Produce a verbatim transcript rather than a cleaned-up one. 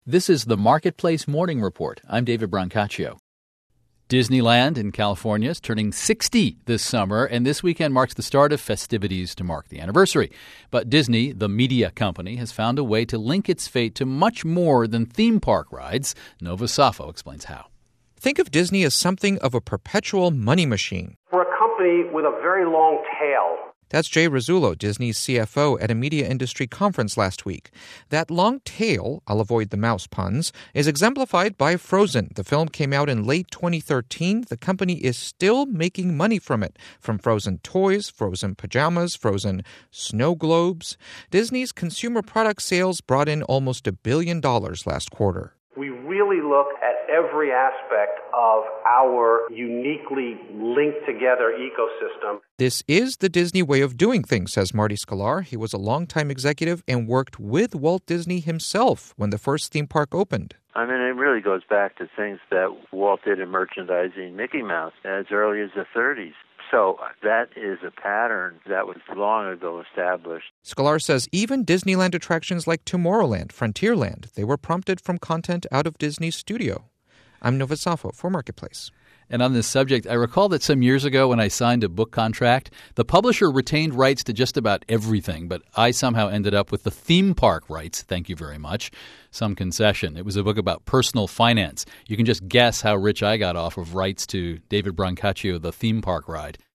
This is the Marketplace Morning Report. I'm David Brancaccio. Disneyland in California is turning sixty this summer, and this weekend marks the start of festivities to mark the anniversary. But Disney, the media company, has found a way to link its fate to much more than theme park rides. Nova Safo explains how. Think of Disney as something of a perpetual money machine. We're a company with a very long tail. That's Jay Rizzullo, Disney's C F O, at a media industry conference last week. That long tail, I'll avoid the mouse puns, is exemplified by Frozen. The film came out in late twenty thirteen. The company is still making money from it, from Frozen toys, Frozen pajamas, Frozen snow globes. Disney's consumer product sales brought in almost a billion dollars last quarter. We really look at every aspect of our uniquely linked together ecosystem. This is the Disney way of doing things, says Marty Sklar. He was a longtime executive and worked with Walt Disney himself when the first theme park opened. I mean, it really goes back to things that Walt did in merchandising Mickey Mouse as early as the thirties. So that is a pattern that was long ago established. Sklar says even Disneyland attractions like Tomorrowland, Frontierland, they were prompted from content out of Disney's studio. I'm Nova Safo for Marketplace. And on this subject, I recall that some years ago when I signed a book contract, the publisher retained rights to just about everything, but I somehow ended up with the theme park rights, thank you very much, some concession. It was a book about personal finance. You can just guess how rich I got off of rights to David Brancaccio, the theme park ride.